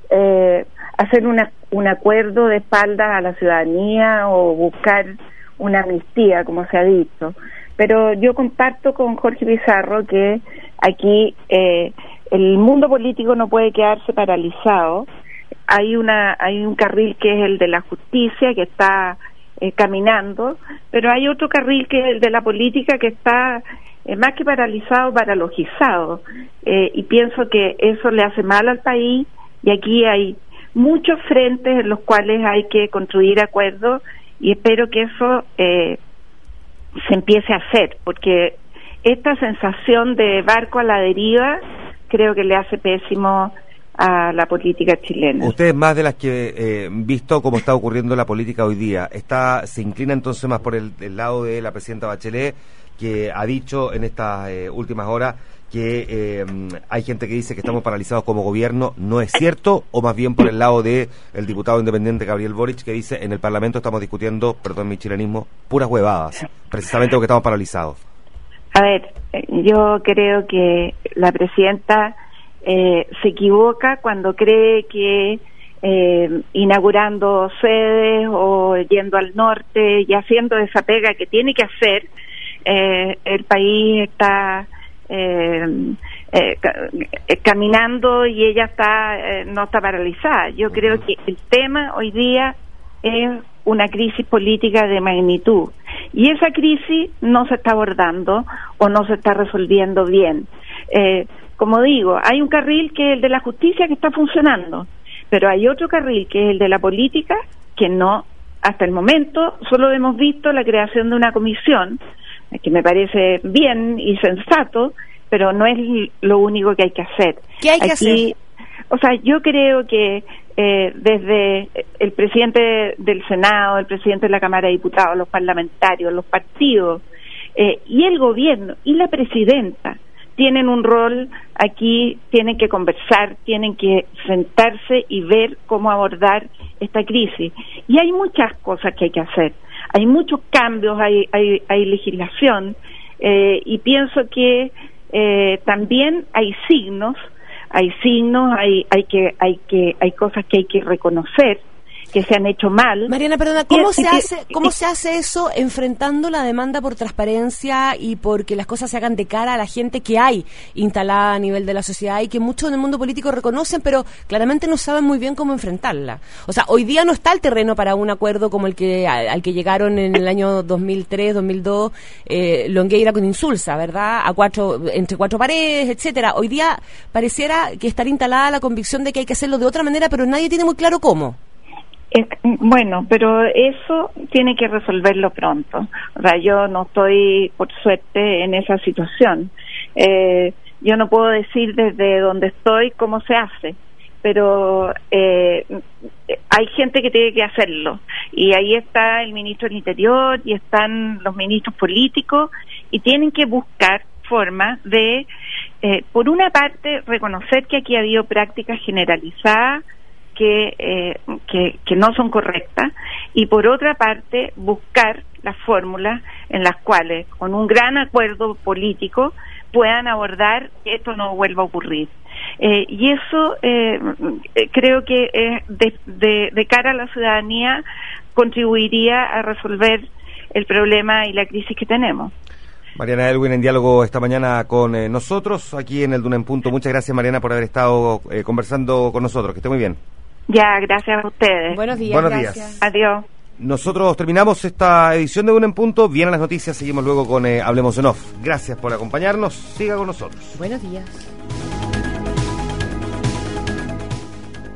eh, hacer una, un acuerdo de espaldas a la ciudadanía o buscar una amnistía, como se ha dicho. Pero yo comparto con Jorge Pizarro que aquí eh, el mundo político no puede quedarse paralizado. Hay una hay un carril que es el de la justicia, que está eh, caminando, pero hay otro carril que es el de la política, que está eh, más que paralizado, paralogizado. Eh, y pienso que eso le hace mal al país, y aquí hay muchos frentes en los cuales hay que construir acuerdos, y espero que eso eh, se empiece a hacer, porque esta sensación de barco a la deriva creo que le hace pésimo a la política chilena. Usted es más de las que, eh, visto cómo está ocurriendo la política hoy día, está se inclina entonces más por el, el lado de la presidenta Bachelet, que ha dicho en estas eh, últimas horas que eh, hay gente que dice que estamos paralizados como gobierno. ¿No es cierto? O más bien por el lado de el diputado independiente Gabriel Boric, que dice en el Parlamento estamos discutiendo, perdón mi chilenismo, puras huevadas, precisamente porque estamos paralizados. A ver, yo creo que la presidenta eh, se equivoca cuando cree que eh, inaugurando sedes o yendo al norte y haciendo esa pega que tiene que hacer, eh, el país está Eh, eh, ca- caminando y ella está eh, no está paralizada. Yo creo que el tema hoy día es una crisis política de magnitud, y esa crisis no se está abordando o no se está resolviendo bien. Eh, como digo, hay un carril que es el de la justicia, que está funcionando, pero hay otro carril que es el de la política, que no, hasta el momento solo hemos visto la creación de una comisión, que me parece bien y sensato, pero no es lo único que hay que hacer. ¿Qué hay que Aquí, hacer? O sea, yo creo que eh, desde el presidente del Senado, el presidente de la Cámara de Diputados, los parlamentarios, los partidos eh, y el gobierno y la presidenta tienen un rol aquí, tienen que conversar, tienen que sentarse y ver cómo abordar esta crisis. Y hay muchas cosas que hay que hacer. Hay muchos cambios, hay hay, hay legislación, eh, y pienso que eh, también hay signos, hay signos, hay hay que hay que hay cosas que hay que reconocer, que se han hecho mal. Mariana, perdona, ¿cómo Y- se y- hace y- cómo se hace eso enfrentando la demanda por transparencia y porque las cosas se hagan de cara a la gente que hay instalada a nivel de la sociedad y que muchos en el mundo político reconocen, pero claramente no saben muy bien cómo enfrentarla? O sea, hoy día no está el terreno para un acuerdo como el que al, al que llegaron en el año dos mil tres, dos mil dos, eh, Longueira con Insulza, ¿verdad? A cuatro entre cuatro paredes, etcétera. Hoy día pareciera que está instalada la convicción de que hay que hacerlo de otra manera, pero nadie tiene muy claro cómo. Es- bueno, pero eso tiene que resolverlo pronto. O sea, yo no estoy, por suerte, en esa situación. Eh, yo no puedo decir desde donde estoy cómo se hace, pero eh, hay gente que tiene que hacerlo. Y ahí está el ministro del Interior y están los ministros políticos y tienen que buscar formas de, eh, por una parte, reconocer que aquí ha habido prácticas generalizadas Que, eh, que, que no son correctas, y por otra parte buscar las fórmulas en las cuales con un gran acuerdo político puedan abordar que esto no vuelva a ocurrir. Eh, y eso eh, creo que eh, de, de, de cara a la ciudadanía contribuiría a resolver el problema y la crisis que tenemos. Mariana Elwin en diálogo esta mañana con eh, nosotros aquí en el Duna en Punto. Muchas gracias, Mariana, por haber estado eh, conversando con nosotros. Que esté muy bien. Ya, gracias a ustedes. Buenos días, Buenos gracias. días. Adiós. Nosotros terminamos esta edición de Duna en Punto. Vienen las noticias, seguimos luego con eh, Hablemos en Off. Gracias por acompañarnos. Siga con nosotros. Buenos días.